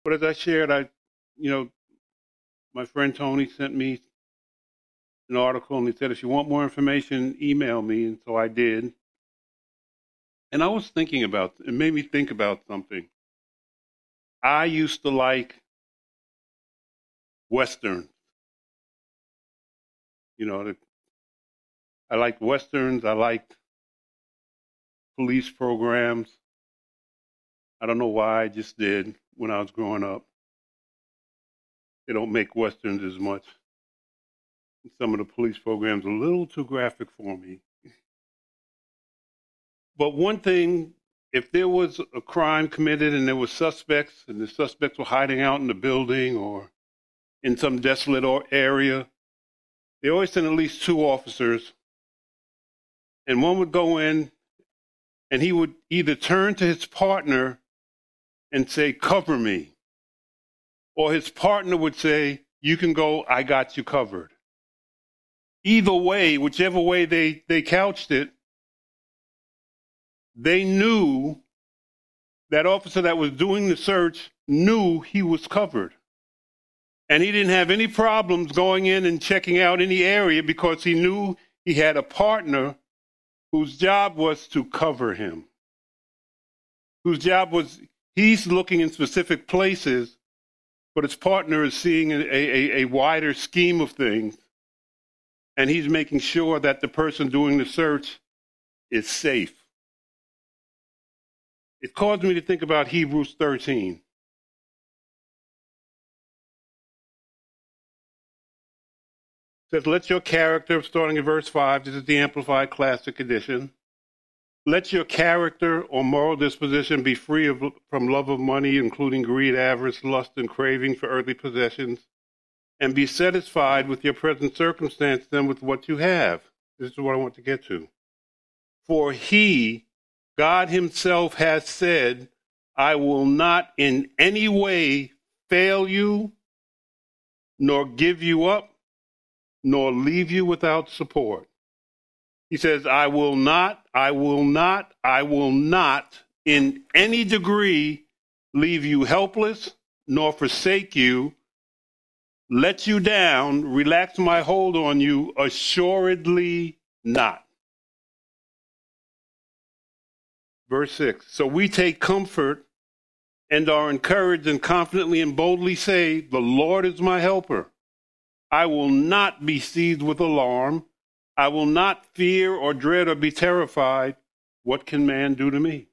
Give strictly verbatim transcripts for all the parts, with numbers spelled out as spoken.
But as I shared, I, you know, my friend Tony sent me an article and he said, if you want more information, email me. And so I did. And I was thinking about, it made me think about something. I used to like Westerns. You know, the, I liked Westerns. I liked police programs. I don't know why, I just did when I was growing up. They don't make Westerns as much. Some of the police programs are a little too graphic for me. But one thing, if there was a crime committed and there were suspects and the suspects were hiding out in the building or in some desolate area, they always sent at least two officers. And one would go in and he would either turn to his partner and say, cover me. Or his partner would say, you can go, I got you covered. Either way, whichever way they, they couched it, they knew that officer that was doing the search knew he was covered. And he didn't have any problems going in and checking out any area because he knew he had a partner whose job was to cover him, whose job was, he's looking in specific places, but his partner is seeing a, a, a wider scheme of things, and he's making sure that the person doing the search is safe. It caused me to think about Hebrews thirteen. It says, let your character, starting in verse five, this is the Amplified Classic Edition, let your character or moral disposition be free of, from love of money, including greed, avarice, lust, and craving for earthly possessions, and be satisfied with your present circumstance than with what you have. This is what I want to get to. For he, God himself, has said, I will not in any way fail you, nor give you up, nor leave you without support. He says, I will not, I will not, I will not in any degree leave you helpless, nor forsake you, let you down, relax my hold on you, assuredly not. Verse six, so we take comfort and are encouraged and confidently and boldly say, the Lord is my helper. I will not be seized with alarm. I will not fear or dread or be terrified. What can man do to me?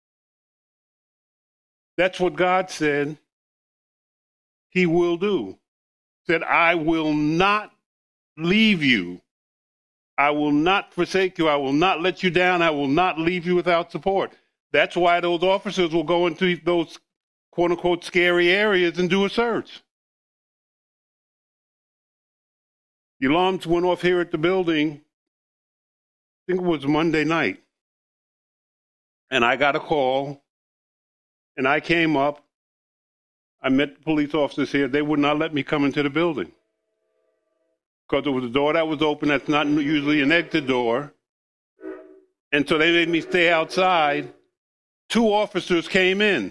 That's what God said he will do. Said, I will not leave you. I will not forsake you. I will not let you down. I will not leave you without support. That's why those officers will go into those quote unquote scary areas and do a search. The alarms went off here at the building, I think it was Monday night. And I got a call, and I came up. I met the police officers here. They would not let me come into the building because there was a door that was open that's not usually an exit door. And so they made me stay outside. Two officers came in,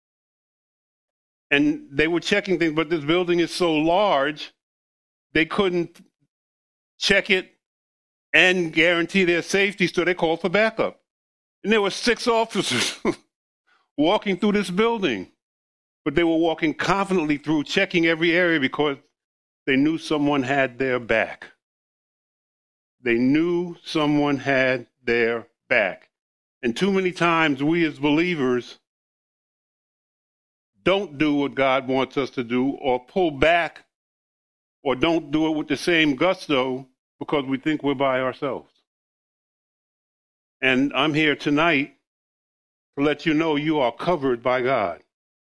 and they were checking things, but this building is so large, they couldn't check it and guarantee their safety, so they called for backup. And there were six officers walking through this building, but they were walking confidently through, checking every area because they knew someone had their back. They knew someone had their back. And too many times we as believers don't do what God wants us to do, or pull back, or don't do it with the same gusto because we think we're by ourselves. And I'm here tonight to let you know you are covered by God.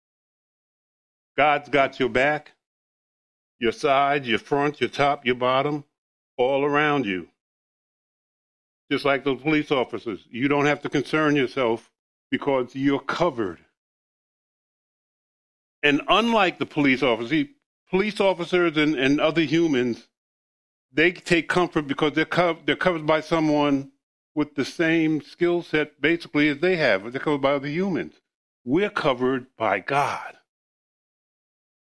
God's got your back, your sides, your front, your top, your bottom, all around you. Just like those police officers. You don't have to concern yourself because you're covered. And unlike the police officers, police officers and, and other humans, they take comfort because they're, co- they're covered by someone with the same skill set basically as they have. They're covered by other humans. We're covered by God.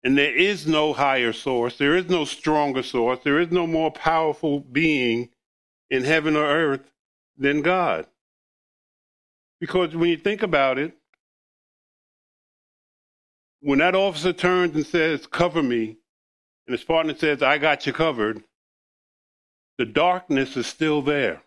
And there is no higher source. There is no stronger source. There is no more powerful being in heaven or earth than God. Because when you think about it, when that officer turns and says, cover me, and his partner says, I got you covered, the darkness is still there.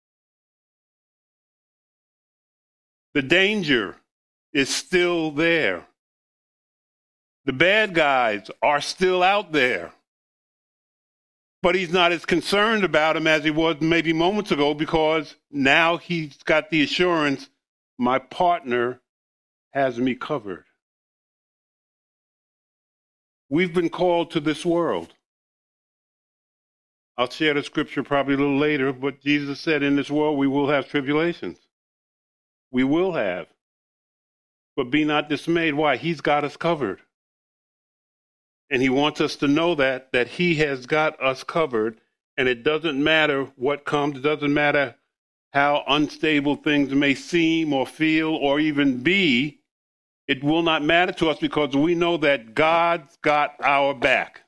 The danger is still there. The bad guys are still out there. But he's not as concerned about him as he was maybe moments ago, because now he's got the assurance, my partner has me covered. We've been called to this world. I'll share the scripture probably a little later, but Jesus said in this world we will have tribulations. We will have. But be not dismayed. Why? He's got us covered. And he wants us to know that, that he has got us covered. And it doesn't matter what comes. It doesn't matter how unstable things may seem or feel or even be. It will not matter to us, because we know that God's got our back.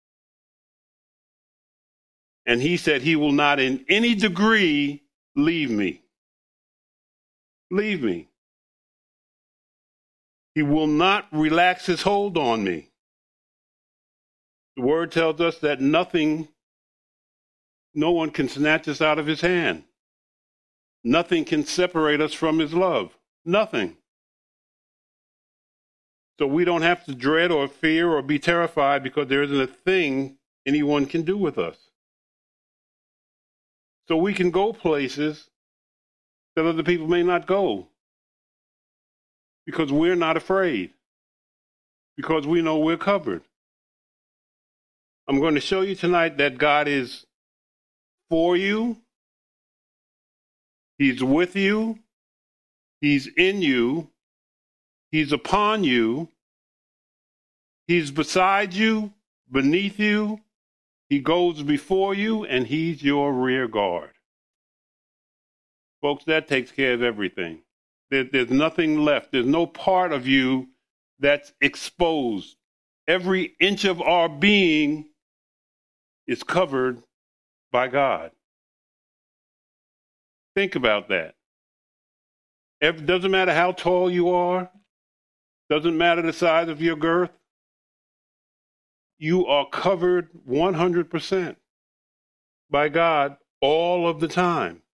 And he said he will not in any degree leave me. Leave me. He will not relax his hold on me. The word tells us that nothing, no one can snatch us out of his hand. Nothing can separate us from his love. Nothing. So we don't have to dread or fear or be terrified, because there isn't a thing anyone can do with us. So we can go places that other people may not go, because we're not afraid, because we know we're covered. I'm going to show you tonight that God is for you. He's with you. He's in you. He's upon you. He's beside you, beneath you. He goes before you, and he's your rear guard. Folks, that takes care of everything. There, there's nothing left. There's no part of you that's exposed. Every inch of our being is covered by God. Think about that. It doesn't matter how tall you are. Doesn't matter the size of your girth. You are covered one hundred percent by God all of the time.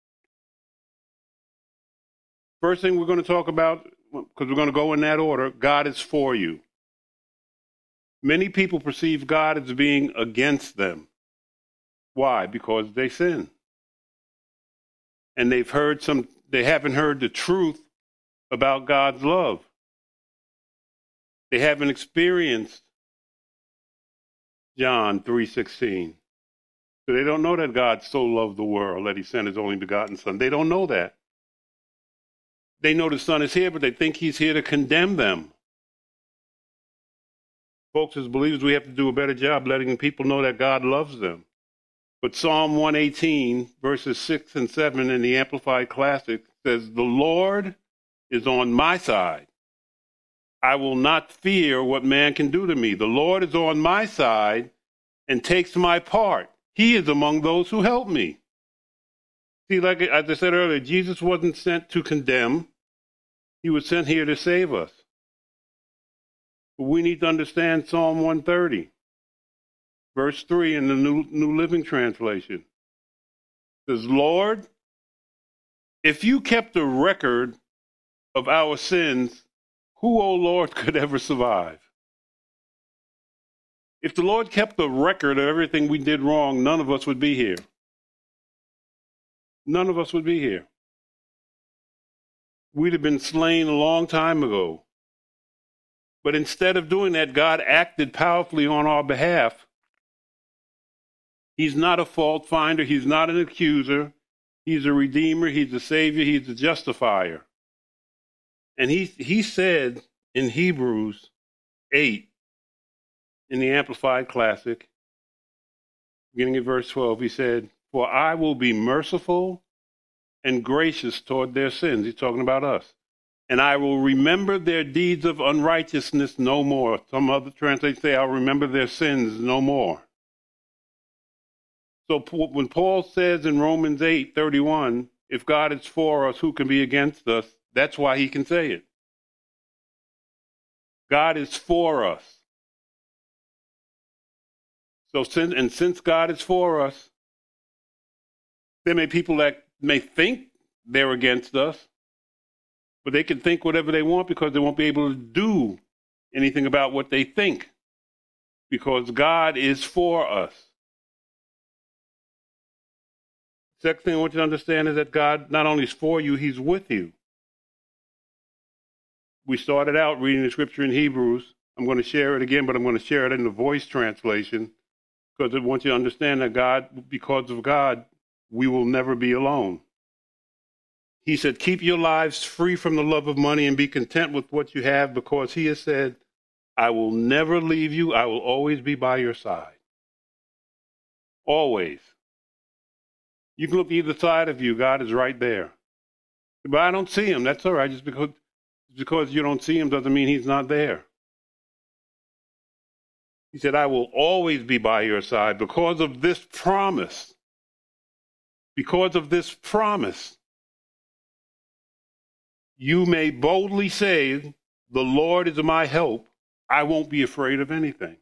First thing we're going to talk about, because we're going to go in that order, God is for you. Many people perceive God as being against them. Why? Because they sin. And they've heard some, they haven't heard the truth about God's love. They haven't experienced John three sixteen. So they don't know that God so loved the world that he sent his only begotten Son. They don't know that. They know the Son is here, but they think he's here to condemn them. Folks, as believers, we have to do a better job letting people know that God loves them. But Psalm one eighteen, verses six and seven in the Amplified Classic says, the Lord is on my side. I will not fear what man can do to me. The Lord is on my side and takes my part. He is among those who help me. See, like as I said earlier, Jesus wasn't sent to condemn. He was sent here to save us. But we need to understand Psalm one thirty, verse three in the New, New Living Translation. It says, Lord, if you kept a record of our sins, who, O Lord, could ever survive? If the Lord kept a record of everything we did wrong, none of us would be here. None of us would be here. We'd have been slain a long time ago. But instead of doing that, God acted powerfully on our behalf. He's not a fault finder. He's not an accuser. He's a redeemer. He's a savior. He's a justifier. And he, he said in Hebrews eight, in the Amplified Classic, beginning at verse twelve, he said, for I will be merciful and gracious toward their sins. He's talking about us. And I will remember their deeds of unrighteousness no more. Some other translations say, I'll remember their sins no more. So when Paul says in Romans eight thirty-one, if God is for us, who can be against us? That's why he can say it. God is for us. So since, and since God is for us, there may be people that may think they're against us, but they can think whatever they want because they won't be able to do anything about what they think, because God is for us. Second thing I want you to understand is that God not only is for you, he's with you. We started out reading the scripture in Hebrews. I'm going to share it again, but I'm going to share it in the Voice translation because I want you to understand that God, because of God, we will never be alone. He said, keep your lives free from the love of money and be content with what you have, because he has said, I will never leave you. I will always be by your side. Always. You can look either side of you. God is right there. But I don't see him. That's all right. Just because, because you don't see him doesn't mean he's not there. He said, I will always be by your side because of this promise. Because of this promise. You may boldly say, the Lord is my help. I won't be afraid of anything.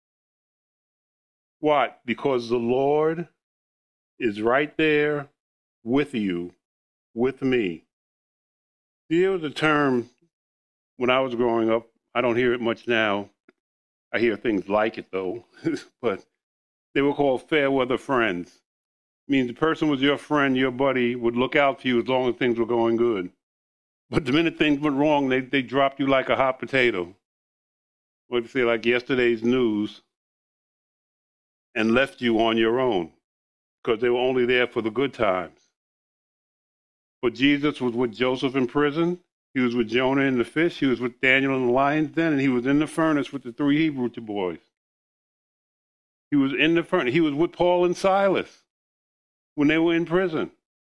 What? Because the Lord is right there with you, with me. There was a term when I was growing up. I don't hear it much now. I hear things like it, though. But they were called fair weather friends. It means the person was your friend, your buddy, would look out for you as long as things were going good. But the minute things went wrong, they, they dropped you like a hot potato. What do you say, like yesterday's news, and left you on your own because they were only there for the good times. But Jesus was with Joseph in prison. He was with Jonah in the fish. He was with Daniel in the lion's den. And he was in the furnace with the three Hebrew boys. He was in the furnace. He was with Paul and Silas when they were in prison.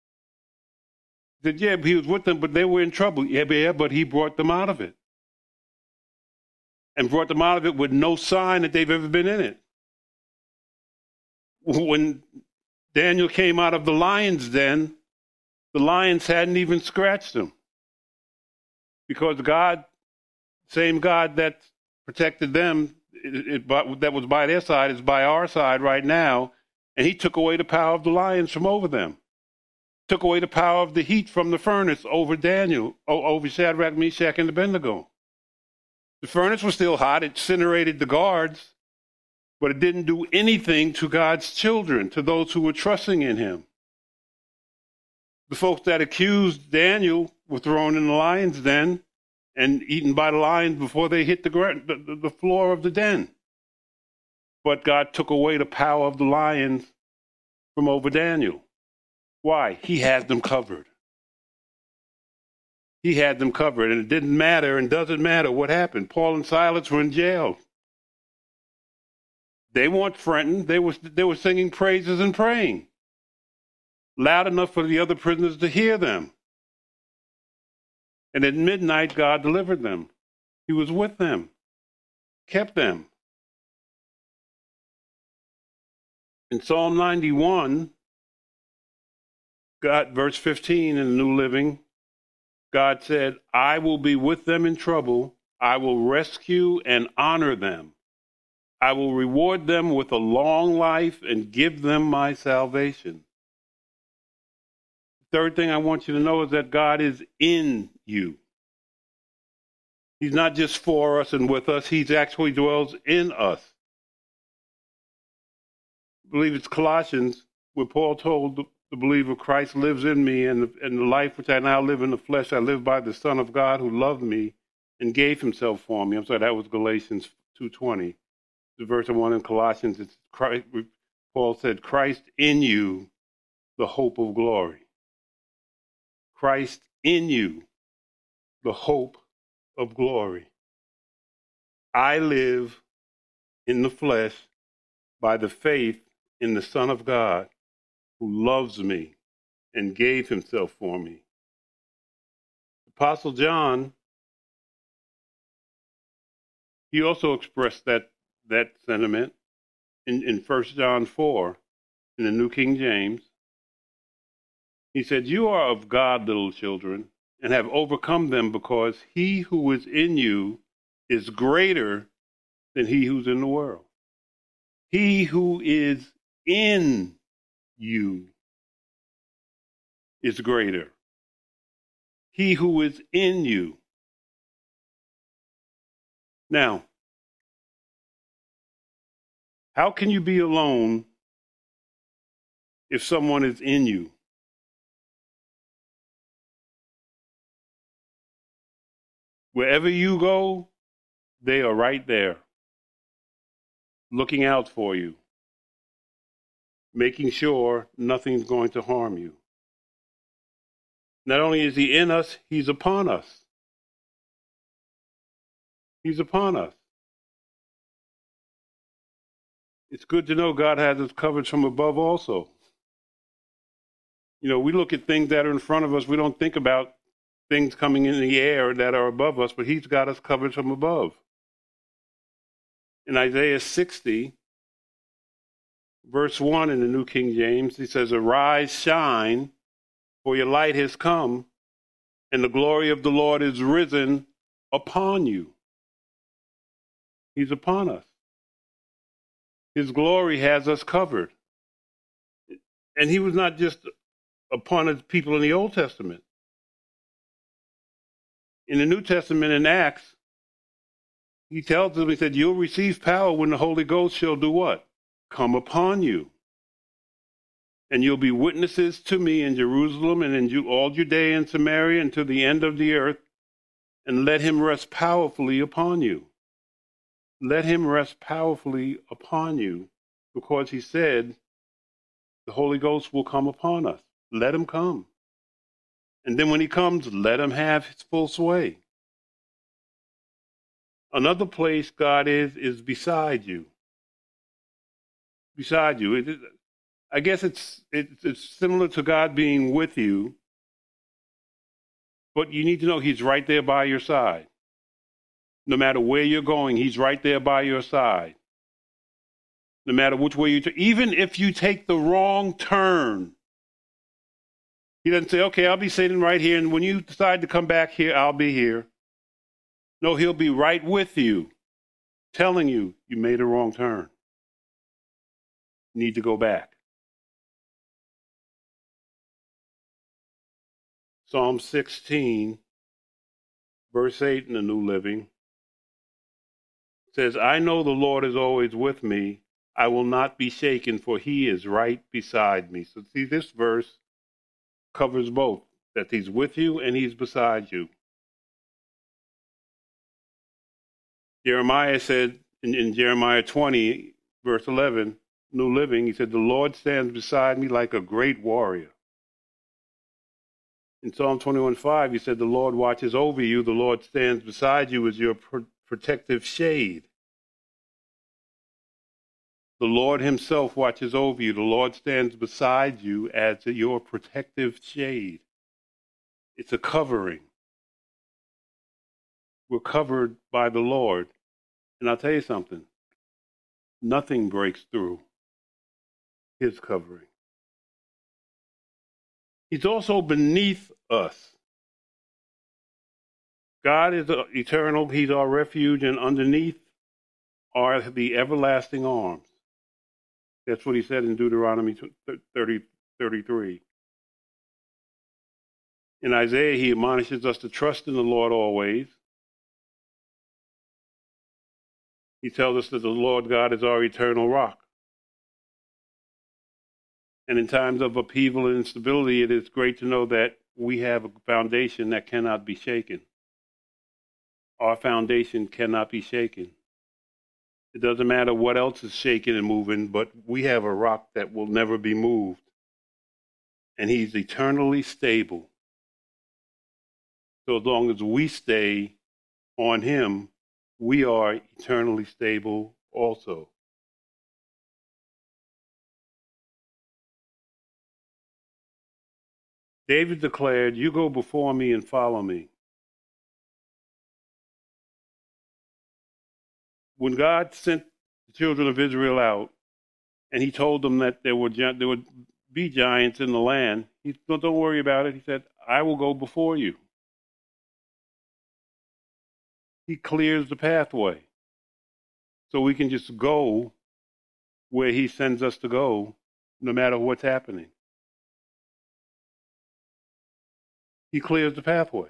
He said, yeah, he was with them, but they were in trouble. Yeah, but, yeah, but he brought them out of it. And brought them out of it with no sign that they've ever been in it. When Daniel came out of the lion's den, the lions hadn't even scratched him. Because God, same God that protected them, it, it, that was by their side, is by our side right now. And he took away the power of the lions from over them. Took away the power of the heat from the furnace over Daniel, over Shadrach, Meshach, and Abednego. The furnace was still hot. It incinerated the guards, but it didn't do anything to God's children, to those who were trusting in him. The folks that accused Daniel were thrown in the lion's den and eaten by the lions before they hit the, the, the floor of the den. But God took away the power of the lions from over Daniel. Why? He had them covered. He had them covered, and it didn't matter and doesn't matter what happened. Paul and Silas were in jail. They weren't fronting. They were, they were singing praises and praying loud enough for the other prisoners to hear them. And at midnight, God delivered them. He was with them, kept them. In Psalm ninety-one, God, verse fifteen in the New Living, God said, I will be with them in trouble. I will rescue and honor them. I will reward them with a long life and give them my salvation. Third thing I want you to know is that God is in you. He's not just for us and with us. He actually dwells in us. I believe it's Colossians where Paul told the, the believer, Christ lives in me, and the, and the life which I now live in the flesh, I live by the Son of God who loved me and gave himself for me. I'm sorry, that was Galatians two twenty. The verse I want in Colossians, it's Christ, Paul said, Christ in you, the hope of glory. Christ in you, the hope of glory. I live in the flesh by the faith in the Son of God who loves me and gave himself for me. The Apostle John, he also expressed that, that sentiment in, in First John four, in the New King James. He said, "You are of God, little children, and have overcome them, because he who is in you is greater than he who's in the world." He who is in you is greater. He who is in you. Now, how can you be alone if someone is in you? Wherever you go, they are right there, looking out for you, making sure nothing's going to harm you. Not only is he in us, he's upon us. He's upon us. It's good to know God has us covered from above also. You know, we look at things that are in front of us. We don't think about things coming in the air that are above us, but he's got us covered from above. In Isaiah sixty, verse one in the New King James, he says, "Arise, shine, for your light has come, and the glory of the Lord is risen upon you." He's upon us. His glory has us covered. And he was not just upon his people in the Old Testament. In the New Testament, in Acts, he tells them, he said, "You'll receive power when the Holy Ghost shall do what? Come upon you. And you'll be witnesses to me in Jerusalem and in all Judea and Samaria and to the end of the earth, and let him rest powerfully upon you." Let him rest powerfully upon you, because he said the Holy Ghost will come upon us. Let him come. And then when he comes, let him have his full sway. Another place God is, is beside you. Beside you. It, it, I guess it's, it, it's similar to God being with you, but you need to know he's right there by your side. No matter where you're going, he's right there by your side. No matter which way you turn, even if you take the wrong turn, he doesn't say, "Okay, I'll be sitting right here, and when you decide to come back here, I'll be here." No, he'll be right with you, telling you you made a wrong turn. You need to go back. Psalm sixteen, verse eight in the New Living says, "I know the Lord is always with me. I will not be shaken, for he is right beside me." So see, this verse covers both, that he's with you and he's beside you. Jeremiah said in, in Jeremiah twenty, verse eleven, New Living, he said, "The Lord stands beside me like a great warrior." In Psalm twenty-one five, he said, "The Lord watches over you. The Lord stands beside you as your pro- protective shade." The Lord himself watches over you. The Lord stands beside you as your protective shade. It's a covering. We're covered by the Lord. And I'll tell you something. Nothing breaks through his covering. He's also beneath us. God is eternal. He's our refuge, and underneath are the everlasting arms. That's what he said in Deuteronomy thirty, thirty-three. In Isaiah, he admonishes us to trust in the Lord always. He tells us that the Lord God is our eternal rock. And in times of upheaval and instability, it is great to know that we have a foundation that cannot be shaken. Our foundation cannot be shaken. It doesn't matter what else is shaking and moving, but we have a rock that will never be moved. And he's eternally stable. So as long as we stay on him, we are eternally stable also. David declared, "You go before me and follow me." when God sent the children of Israel out, and he told them that there would, there would be giants in the land, he said, don't worry about it. He said, I will go before you. He clears the pathway. So we can just go where he sends us to go, no matter what's happening. He clears the pathway.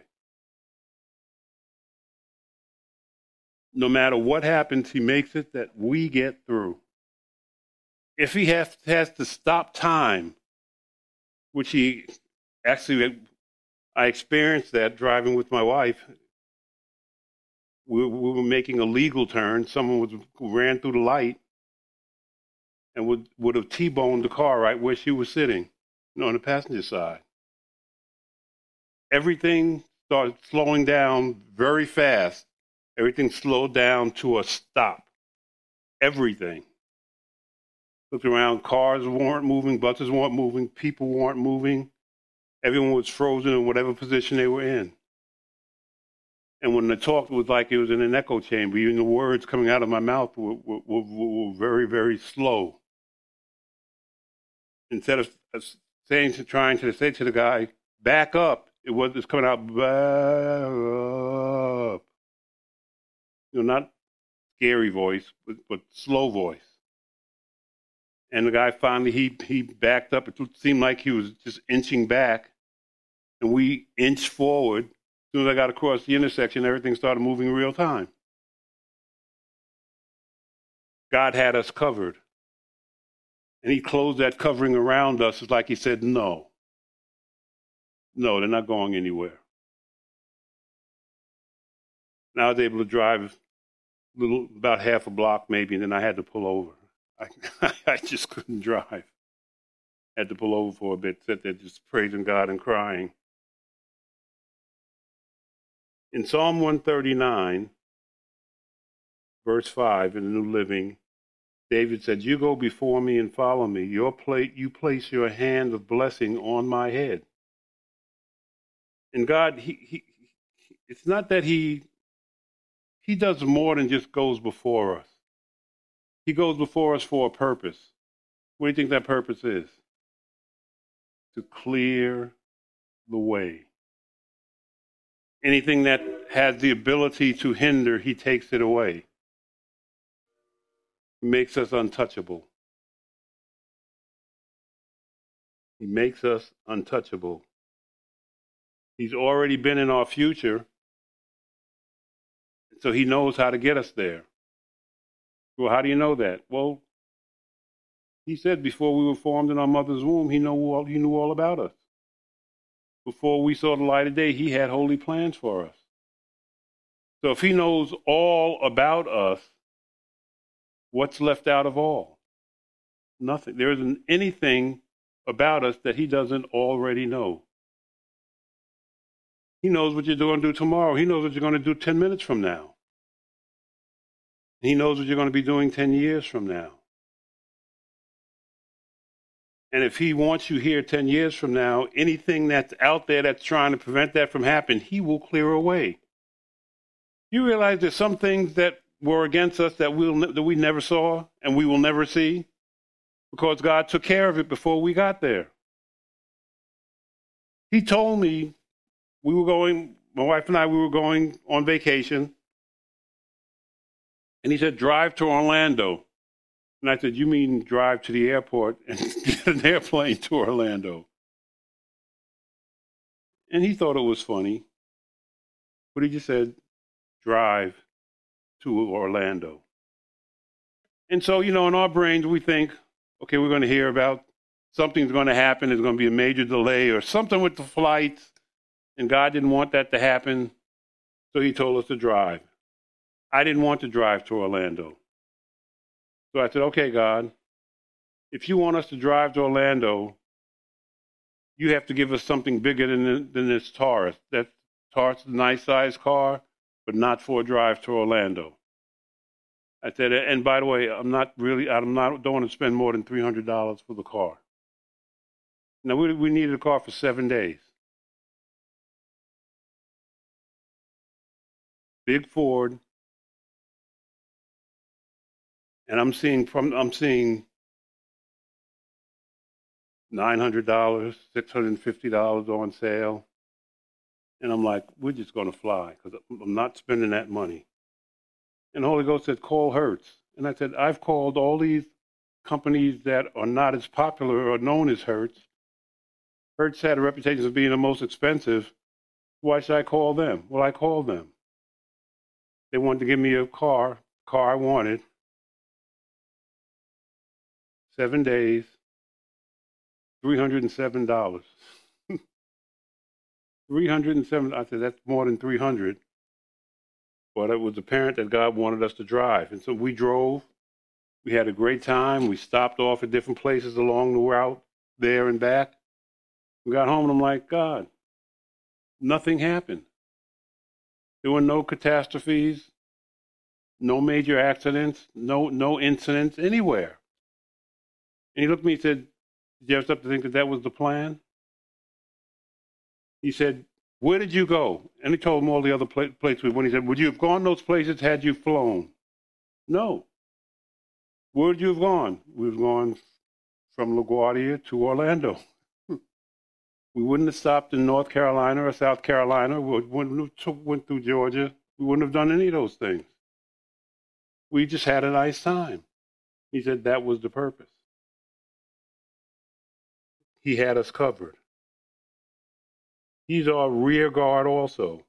No matter what happens, he makes it that we get through. If he has, has to stop time, which he actually, I experienced that driving with my wife. We, we were making a legal turn. Someone was, ran through the light and would, would have T-boned the car right where she was sitting, you know, on the passenger side. Everything started slowing down very fast. Everything slowed down to a stop. Everything. Looked around, cars weren't moving, buses weren't moving, people weren't moving. Everyone was frozen in whatever position they were in. And when they talked, it was like it was in an echo chamber. Even the words coming out of my mouth were, were, were, were very, very slow. Instead of saying to, trying to say to the guy, back up, it was it's coming out, back up. You know, not scary voice, but, but slow voice. And the guy finally, he he backed up. It seemed like he was just inching back. And we inched forward. As soon as I got across the intersection, everything started moving in real time. God had us covered. And he closed that covering around us. It's like he said, no. No, they're not going anywhere. And I was able to drive a little, about half a block maybe, and then I had to pull over. I, I just couldn't drive. Had to pull over for a bit, sit there just praising God and crying. In Psalm one thirty-nine, verse five in the New Living, David said, you go before me and follow me. Your plate, you place your hand of blessing on my head. And God, he, he, it's not that he, he does more than just goes before us. He goes before us for a purpose. What do you think that purpose is? To clear the way. Anything that has the ability to hinder, he takes it away. He makes us untouchable. He makes us untouchable. He's already been in our future, so he knows how to get us there. Well, how do you know that? Well, he said before we were formed in our mother's womb, he knew all, he knew all about us. Before we saw the light of day, he had holy plans for us. So if he knows all about us, what's left out of all? Nothing. There isn't anything about us that he doesn't already know. He knows what you're going to do tomorrow. He knows what you're going to do ten minutes from now. He knows what you're going to be doing ten years from now. And if he wants you here ten years from now, anything that's out there that's trying to prevent that from happening, he will clear away. You realize there's some things that were against us that, we'll, that we never saw and we will never see because God took care of it before we got there. He told me we were going, my wife and I, we were going on vacation. And he said, drive to Orlando. And I said, you mean drive to the airport and get an airplane to Orlando? And he thought it was funny. But he just said, drive to Orlando. And so, you know, in our brains, we think, okay, we're going to hear about something's going to happen. There's going to be a major delay or something with the flights. And God didn't want that to happen. So he told us to drive. I didn't want to drive to Orlando. So I said, okay, God, if you want us to drive to Orlando, you have to give us something bigger than, than this Taurus. That Taurus is a nice sized car, but not for a drive to Orlando. I said, and by the way, I'm not really, I'm not, don't want to spend more than three hundred dollars for the car. Now, we, we needed a car for seven days. Big Ford, And I'm seeing from I'm seeing nine hundred dollars, six hundred fifty dollars on sale. And I'm like, we're just going to fly because I'm not spending that money. And the Holy Ghost said, call Hertz. And I said, I've called all these companies that are not as popular or known as Hertz. Hertz had a reputation of being the most expensive. Why should I call them? Well, I called them. They wanted to give me a car, car I wanted. Seven days, three hundred seven dollars. three hundred seven dollars. I said, that's more than three hundred dollars. But it was apparent that God wanted us to drive. And so we drove. We had a great time. We stopped off at different places along the route, there and back. We got home and I'm like, God, nothing happened. There were no catastrophes, no major accidents, no no incidents anywhere. And he looked at me and said, did you ever stop to think that that was the plan? He said, where did you go? And he told him all the other pla- places. When he said, would you have gone those places had you flown? No. Where would you have gone? We would have gone from LaGuardia to Orlando. We wouldn't have stopped in North Carolina or South Carolina. We wouldn't have went through Georgia. We wouldn't have done any of those things. We just had a nice time. He said that was the purpose. He had us covered. He's our rear guard also.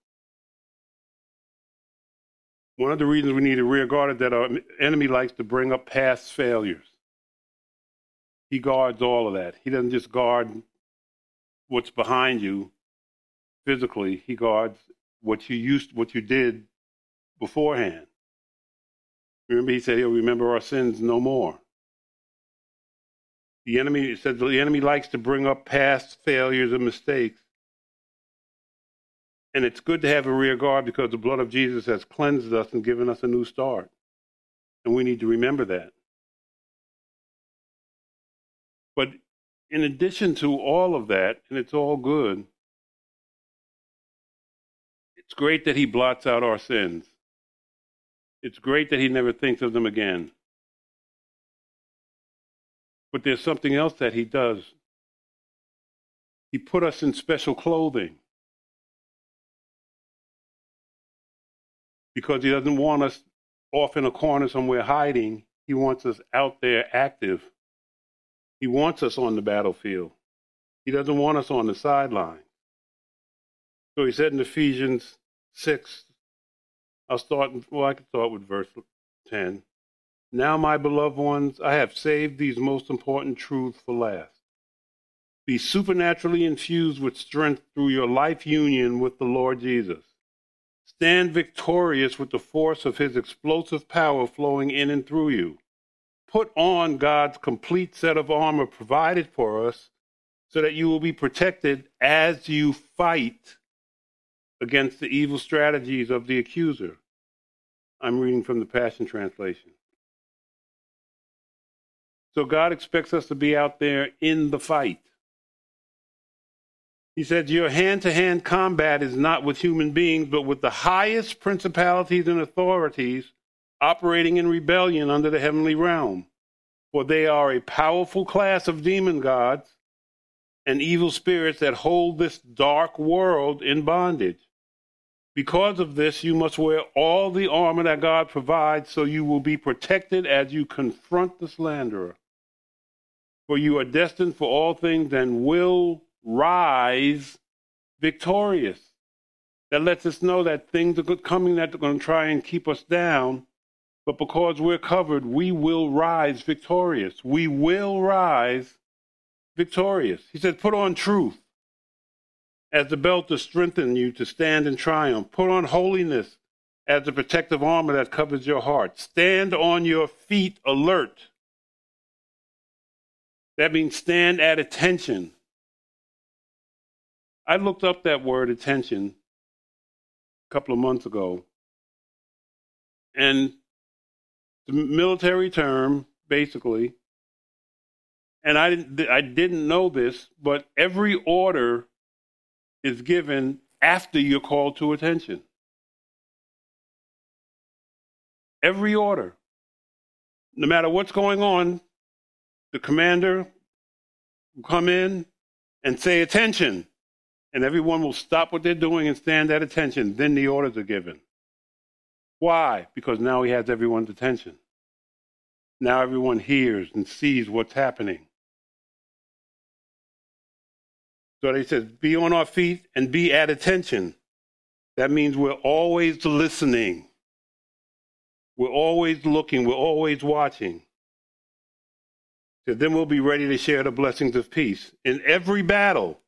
One of the reasons we need a rear guard is that our enemy likes to bring up past failures. He guards all of that. He doesn't just guard what's behind you physically. He guards what you used, what you did beforehand. Remember, he said he'll remember our sins no more. The enemy said the enemy likes to bring up past failures and mistakes. And it's good to have a rear guard because the blood of Jesus has cleansed us and given us a new start. And we need to remember that. But in addition to all of that, and it's all good, it's great that he blots out our sins. It's great that he never thinks of them again. But there's something else that he does. He put us in special clothing. Because he doesn't want us off in a corner somewhere hiding. He wants us out there active. He wants us on the battlefield. He doesn't want us on the sideline. So he said in Ephesians six, I'll start, well, I can start with verse ten. Now, my beloved ones, I have saved these most important truths for last. Be supernaturally infused with strength through your life union with the Lord Jesus. Stand victorious with the force of his explosive power flowing in and through you. Put on God's complete set of armor provided for us so that you will be protected as you fight against the evil strategies of the accuser. I'm reading from the Passion Translation. So God expects us to be out there in the fight. He said, your hand-to-hand combat is not with human beings, but with the highest principalities and authorities operating in rebellion under the heavenly realm. For they are a powerful class of demon gods and evil spirits that hold this dark world in bondage. Because of this, you must wear all the armor that God provides so you will be protected as you confront the slanderer. For you are destined for all things and will rise victorious. That lets us know that things are coming that are going to try and keep us down, but because we're covered, we will rise victorious. We will rise victorious. He said, put on truth as the belt to strengthen you to stand in triumph. Put on holiness as the protective armor that covers your heart. Stand on your feet alert. That means stand at attention. I looked up that word attention a couple of months ago. And the military term, basically, and I didn't, I didn't know this, but every order is given after you're called to attention. Every order. No matter what's going on, the commander will come in and say, attention. And everyone will stop what they're doing and stand at attention. Then the orders are given. Why? Because now he has everyone's attention. Now everyone hears and sees what's happening. So they said, be on our feet and be at attention. That means we're always listening. We're always looking. We're always watching. So then we'll be ready to share the blessings of peace. In every battle.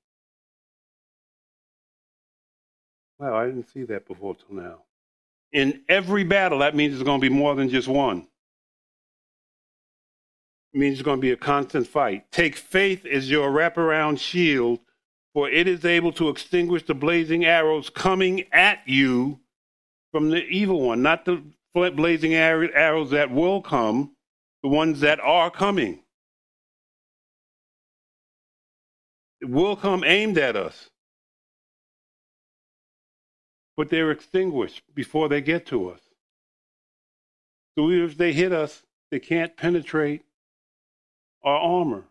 Wow, I didn't see that before till now. In every battle, that means it's going to be more than just one. It means it's going to be a constant fight. Take faith as your wraparound shield, for it is able to extinguish the blazing arrows coming at you from the evil one. Not the blazing arrows that will come, the ones that are coming. It will come aimed at us. But they're extinguished before they get to us. So even if they hit us, they can't penetrate our armor.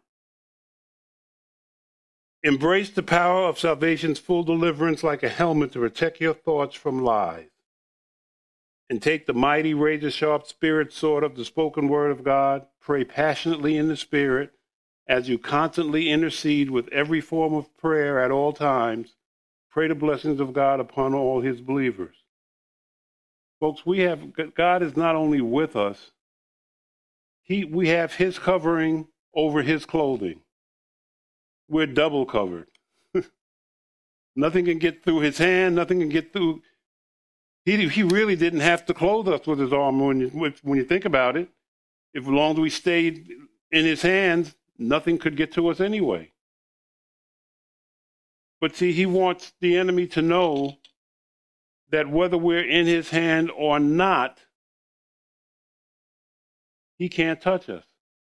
Embrace the power of salvation's full deliverance like a helmet to protect your thoughts from lies. And take the mighty razor-sharp spirit sword of the spoken word of God. Pray passionately in the Spirit as you constantly intercede with every form of prayer at all times. Pray the blessings of God upon all his believers. Folks, we have, God is not only with us, he, we have his covering over his clothing. We're double covered. Nothing can get through his hand, nothing can get through. He, he really didn't have to clothe us with his armor when you, when you think about it. If as long as we stayed in his hands, nothing could get to us anyway. But see, he wants the enemy to know that whether we're in his hand or not, he can't touch us.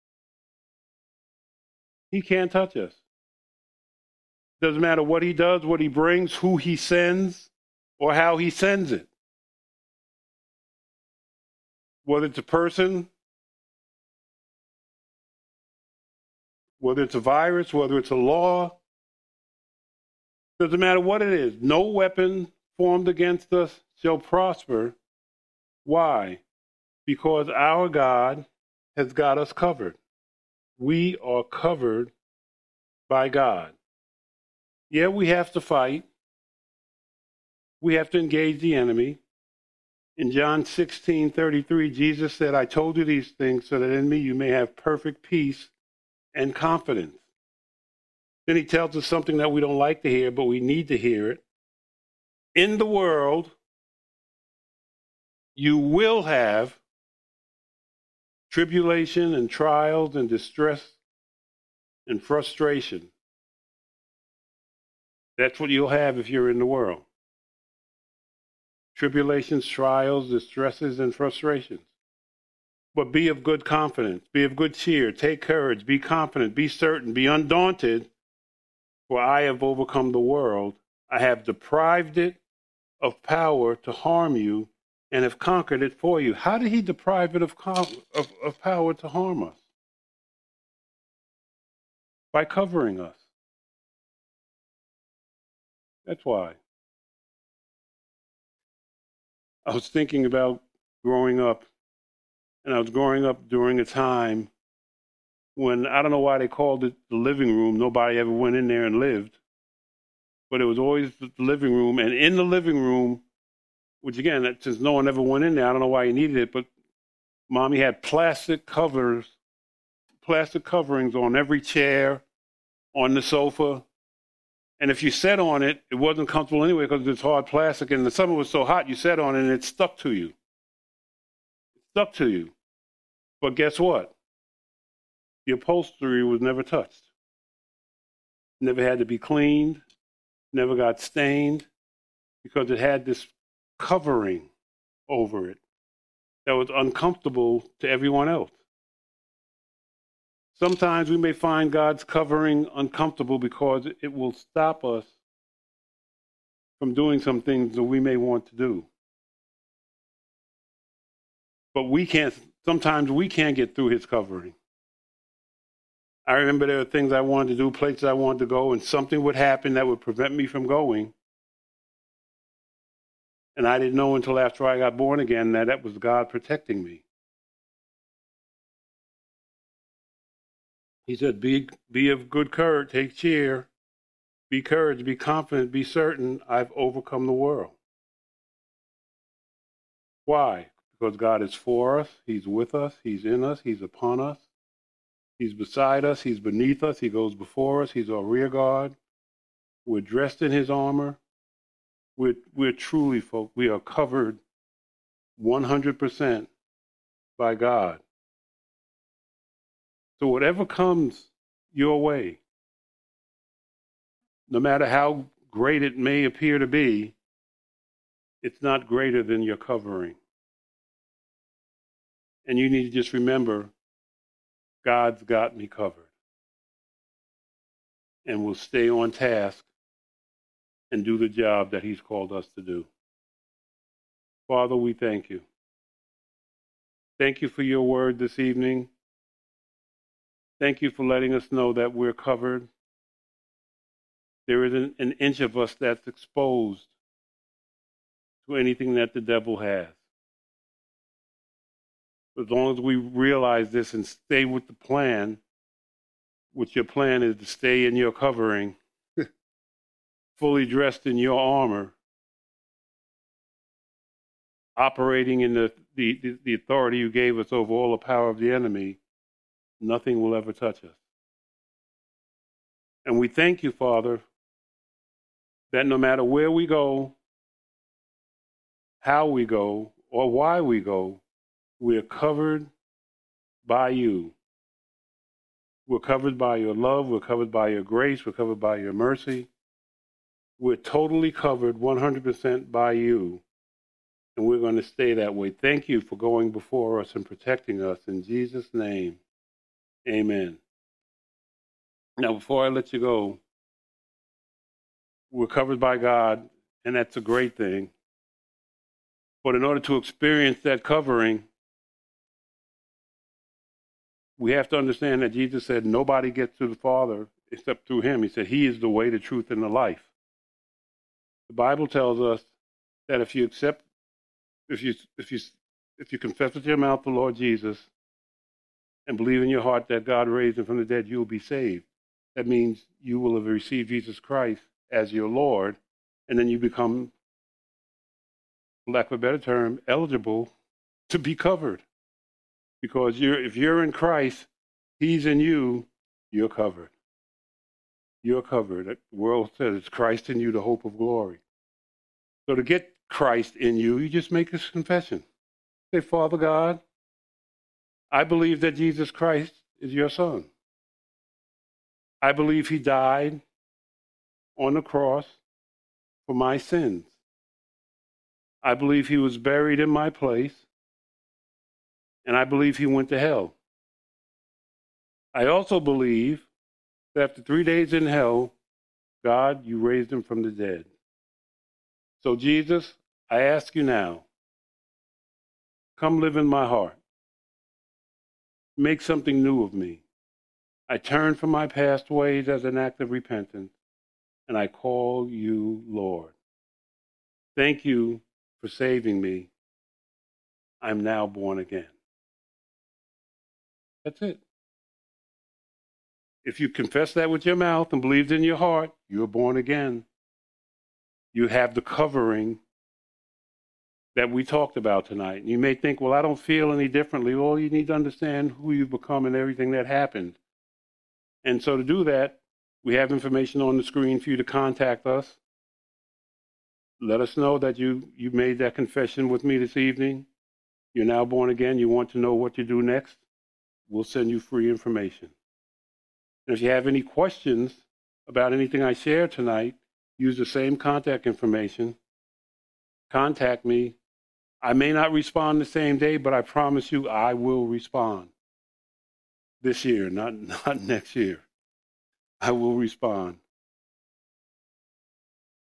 He can't touch us. Doesn't matter what he does, what he brings, who he sends, or how he sends it. Whether it's a person, whether it's a virus, whether it's a law, doesn't matter what it is. No weapon formed against us shall prosper. Why? Because our God has got us covered. We are covered by God. Yeah, we have to fight. We have to engage the enemy. In John sixteen thirty-three, Jesus said, I told you these things so that in me you may have perfect peace and confidence. Then he tells us something that we don't like to hear, but we need to hear it. In the world, you will have tribulation and trials and distress and frustration. That's what you'll have if you're in the world. Tribulations, trials, distresses, and frustrations. But be of good confidence, be of good cheer, take courage, be confident, be certain, be undaunted, for I have overcome the world. I have deprived it of power to harm you and have conquered it for you. How did he deprive it of, of, of power to harm us? By covering us. That's why. I was thinking about growing up, and I was growing up during a time when, I don't know why they called it the living room. Nobody ever went in there and lived. But it was always the living room. And in the living room, which again, since no one ever went in there, I don't know why you needed it, but Mommy had plastic covers, plastic coverings on every chair, on the sofa. And if you sat on it, it wasn't comfortable anyway because it's hard plastic. And the summer was so hot, you sat on it and it stuck to you. It stuck to you. But guess what? The upholstery was never touched. Never had to be cleaned. Never got stained because it had this covering over it that was uncomfortable to everyone else. Sometimes we may find God's covering uncomfortable because it will stop us from doing some things that we may want to do. But we can't sometimes we can't get through his covering. I remember there were things I wanted to do, places I wanted to go, and something would happen that would prevent me from going. And I didn't know until after I got born again that that was God protecting me. He said, be, be of good courage, take cheer, be courage, be confident, be certain, I've overcome the world. Why? Because God is for us, he's with us, he's in us, he's upon us, he's beside us, he's beneath us, he goes before us, he's our rear guard. We're dressed in his armor. We're, we're truly, folk, we are covered one hundred percent by God. So whatever comes your way, no matter how great it may appear to be, it's not greater than your covering. And you need to just remember, God's got me covered. And we'll stay on task and do the job that he's called us to do. Father, we thank you. Thank you for your word this evening. Thank you for letting us know that we're covered. There isn't an inch of us that's exposed to anything that the devil has. As long as we realize this and stay with the plan, which your plan is to stay in your covering, fully dressed in your armor, operating in the, the, the authority you gave us over all the power of the enemy, nothing will ever touch us. And we thank you, Father, that no matter where we go, how we go, or why we go, we're covered by you. We're covered by your love. We're covered by your grace. We're covered by your mercy. We're totally covered one hundred percent by you. And we're going to stay that way. Thank you for going before us and protecting us. In Jesus' name, amen. Now, before I let you go, we're covered by God, and that's a great thing. But in order to experience that covering, we have to understand that Jesus said nobody gets to the Father except through him. He said he is the way, the truth, and the life. The Bible tells us that if you accept, if you if you if you confess with your mouth the Lord Jesus and believe in your heart that God raised him from the dead, you will be saved. That means you will have received Jesus Christ as your Lord, and then you become, for lack of a better term, eligible to be covered. Because you're, if you're in Christ, he's in you, you're covered. You're covered. The world says it's Christ in you, the hope of glory. So to get Christ in you, you just make this confession. Say, Father God, I believe that Jesus Christ is your son. I believe he died on the cross for my sins. I believe he was buried in my place, and I believe he went to hell. I also believe that after three days in hell, God, you raised him from the dead. So Jesus, I ask you now, come live in my heart. Make something new of me. I turn from my past ways as an act of repentance, and I call you Lord. Thank you for saving me. I'm now born again. That's it. If you confess that with your mouth and believe in your heart, you're born again. You have the covering that we talked about tonight. And you may think, well, I don't feel any differently. Well, you need to understand who you've become and everything that happened. And so to do that, we have information on the screen for you to contact us. Let us know that you, you made that confession with me this evening. You're now born again. You want to know what to do next. We'll send you free information. And if you have any questions about anything I shared tonight, use the same contact information. Contact me. I may not respond the same day, but I promise you I will respond. This year, not, not next year. I will respond.